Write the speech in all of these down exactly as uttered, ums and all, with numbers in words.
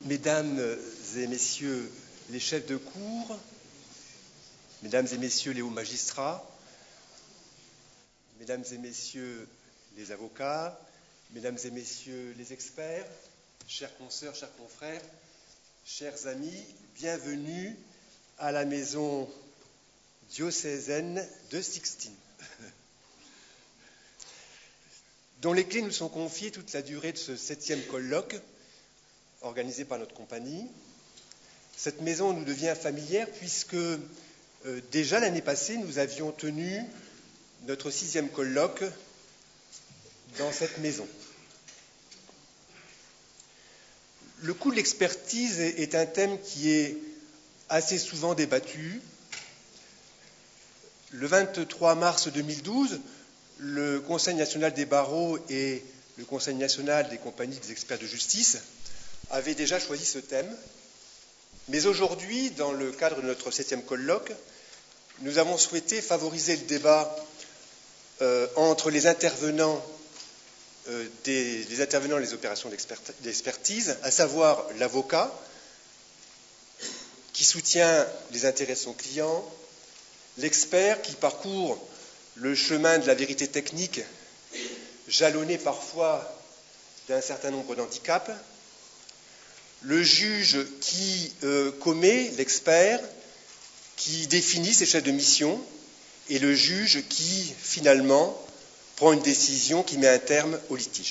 Mesdames et messieurs les chefs de cour, mesdames et messieurs les hauts magistrats, mesdames et messieurs les avocats, mesdames et messieurs les experts, chers consoeurs, chers confrères, chers amis, bienvenue à la maison diocésaine de Sixtine, dont les clés nous sont confiées toute la durée de ce septième colloque organisé par notre compagnie. Cette maison nous devient familière puisque euh, déjà l'année passée, nous avions tenu notre sixième colloque dans cette maison. Le coût de l'expertise est un thème qui est assez souvent débattu. Le vingt-trois mars deux mille douze, le Conseil national des barreaux et le Conseil national des compagnies des experts de justice avaient déjà choisi ce thème. Mais aujourd'hui, dans le cadre de notre septième colloque, nous avons souhaité favoriser le débat euh, entre les intervenants, euh, des, les intervenants des opérations d'expertise, à savoir l'avocat, qui soutient les intérêts de son client, l'expert qui parcourt le chemin de la vérité technique, jalonné parfois d'un certain nombre d'handicaps, le juge qui euh, commet, l'expert, qui définit ses chefs de mission, et le juge qui, finalement, prend une décision qui met un terme au litige.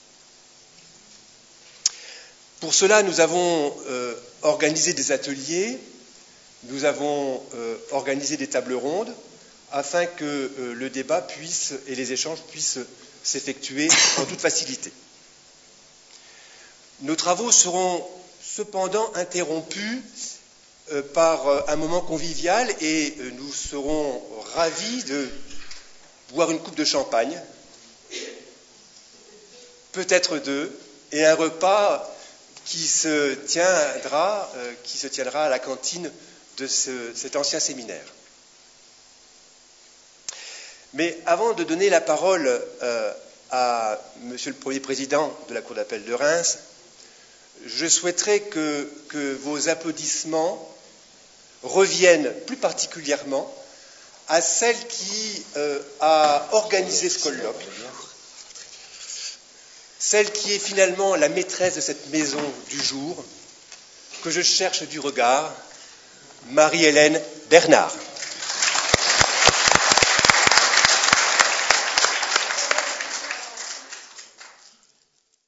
Pour cela, nous avons euh, organisé des ateliers, nous avons euh, organisé des tables rondes, afin que euh, le débat puisse et les échanges puissent s'effectuer en toute facilité. Nos travaux seront cependant interrompus euh, par euh, un moment convivial et euh, nous serons ravis de boire une coupe de champagne, peut-être deux, et un repas qui se tiendra, euh, qui se tiendra à la cantine de ce, cet ancien séminaire. Mais avant de donner la parole euh, à Monsieur le Premier Président de la Cour d'appel de Reims, je souhaiterais que, que vos applaudissements reviennent plus particulièrement à celle qui euh, a organisé ce colloque, celle qui est finalement la maîtresse de cette maison du jour, que je cherche du regard, Marie-Hélène Bernard.